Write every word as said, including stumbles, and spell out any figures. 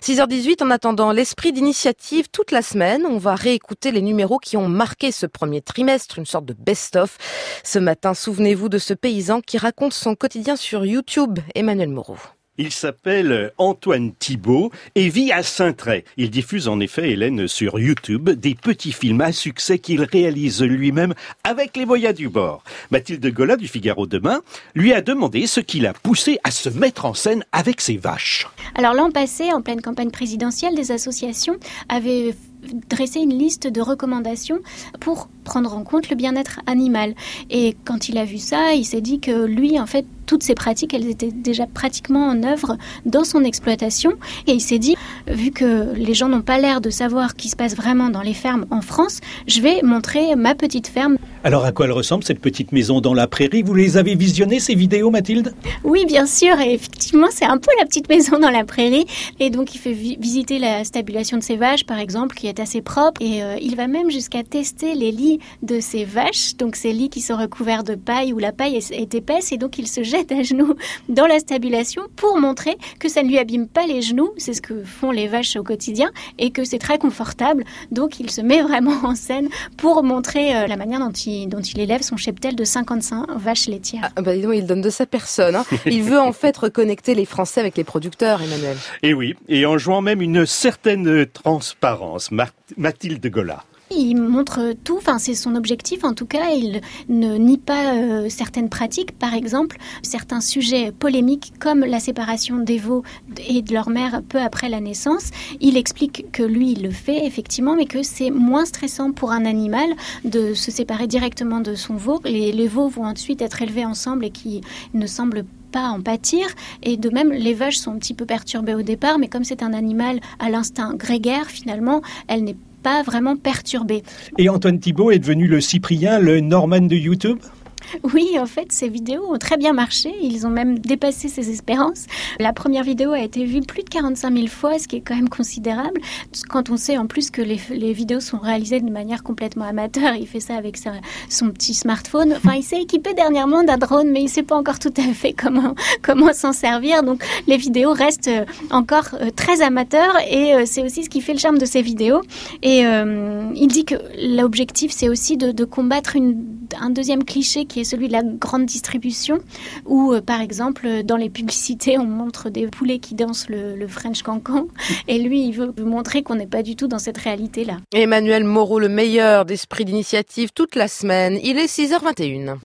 six heures dix-huit, en attendant l'esprit d'initiative toute la semaine, on va réécouter les numéros qui ont marqué ce premier trimestre, une sorte de best-of. Ce matin, souvenez-vous de ce paysan qui raconte son quotidien sur YouTube, Emmanuel Moreau. Il s'appelle Antoine Thibault et vit à Saint-Tray. Il diffuse en effet, Hélène, sur YouTube, des petits films à succès qu'il réalise lui-même avec les moyens du bord. Mathilde Gola du Figaro Demain lui a demandé ce qui l'a poussé à se mettre en scène avec ses vaches. Alors l'an passé, en pleine campagne présidentielle, des associations avaient dressé une liste de recommandations pour prendre en compte le bien-être animal. Et quand il a vu ça, il s'est dit que lui, en fait, toutes ces pratiques, elles étaient déjà pratiquement en œuvre dans son exploitation. Et il s'est dit, vu que les gens n'ont pas l'air de savoir ce qui se passe vraiment dans les fermes en France, je vais montrer ma petite ferme. Alors à quoi elle ressemble, cette petite maison dans la prairie? Vous les avez visionnées, ces vidéos, Mathilde? Oui, bien sûr. Et effectivement, c'est un peu la petite maison dans la prairie. Et donc, il fait vi- visiter la stabulation de ses vaches, par exemple, qui est assez propre. Et euh, il va même jusqu'à tester les lits de ses vaches. Donc, ces lits qui sont recouverts de paille, où la paille est, est épaisse. Et donc, il se jette à genoux dans la stabulation pour montrer que ça ne lui abîme pas les genoux. C'est ce que font les vaches au quotidien. Et que c'est très confortable. Donc, il se met vraiment en scène pour montrer euh, la manière dont il, dont il élève son cheptel de cinquante-cinq vaches laitières. Ah, bah dis donc, il donne de sa personne. Hein. Il veut en fait reconnecter les Français avec les producteurs, Emmanuel. Et oui, et en jouant même une certaine transparence. Mathilde Gola. Il montre tout, enfin c'est son objectif en tout cas, il ne nie pas euh, certaines pratiques, par exemple certains sujets polémiques comme la séparation des veaux et de leur mère peu après la naissance. Il explique que lui il le fait effectivement, mais que c'est moins stressant pour un animal de se séparer directement de son veau. Les, les veaux vont ensuite être élevés ensemble et qui ne semblent pas en pâtir, et de même les vaches sont un petit peu perturbées au départ, mais comme c'est un animal à l'instinct grégaire finalement, elle n'est pas vraiment perturbé. Et Antoine Thibault est devenu le Cyprien, le Norman de YouTube ? Oui, en fait, ces vidéos ont très bien marché. Ils ont même dépassé ses espérances. La première vidéo a été vue plus de quarante-cinq mille fois, ce qui est quand même considérable. Quand on sait en plus que les, les vidéos sont réalisées de manière complètement amateur, il fait ça avec sa, son petit smartphone. Enfin, il s'est équipé dernièrement d'un drone, mais il ne sait pas encore tout à fait comment, comment s'en servir. Donc, les vidéos restent encore très amateurs et c'est aussi ce qui fait le charme de ces vidéos. Et euh, il dit que l'objectif, c'est aussi de, de combattre une, un deuxième cliché qui est celui de la grande distribution, où euh, par exemple dans les publicités on montre des poulets qui dansent le, le French Cancan, et lui il veut montrer qu'on n'est pas du tout dans cette réalité-là. Emmanuel Moreau, le meilleur d'esprit d'initiative toute la semaine. Il est six heures vingt et une.